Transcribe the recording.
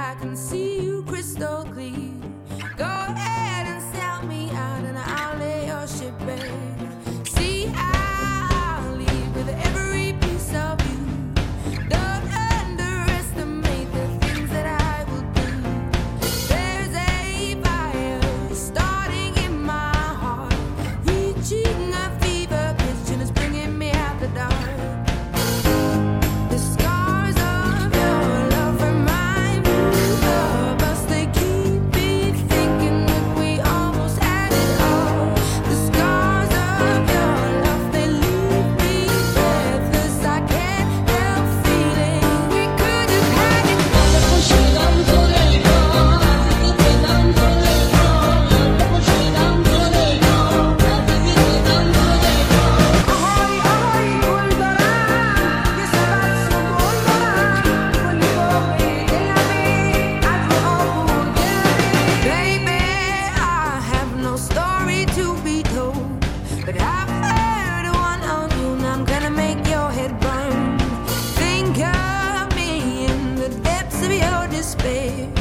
I can see you crystal clear. Go ahead and sell me out, and I'll lay your ship bare. See, I'll leave with every piece of you. Don't underestimate the things that I will do. There's a fire starting in my heart, reaching a fever pitch, and it's bringing me out the dark. The scars of your love remind me of us. They keep me thinking that we almost had it all. The scars of your love, they leave me breathless. I can't help feeling we could have had it all. Baby, I have no story to be told, but I've heard one on you, and I'm gonna make your head burn. Think of me in the depths of your despair.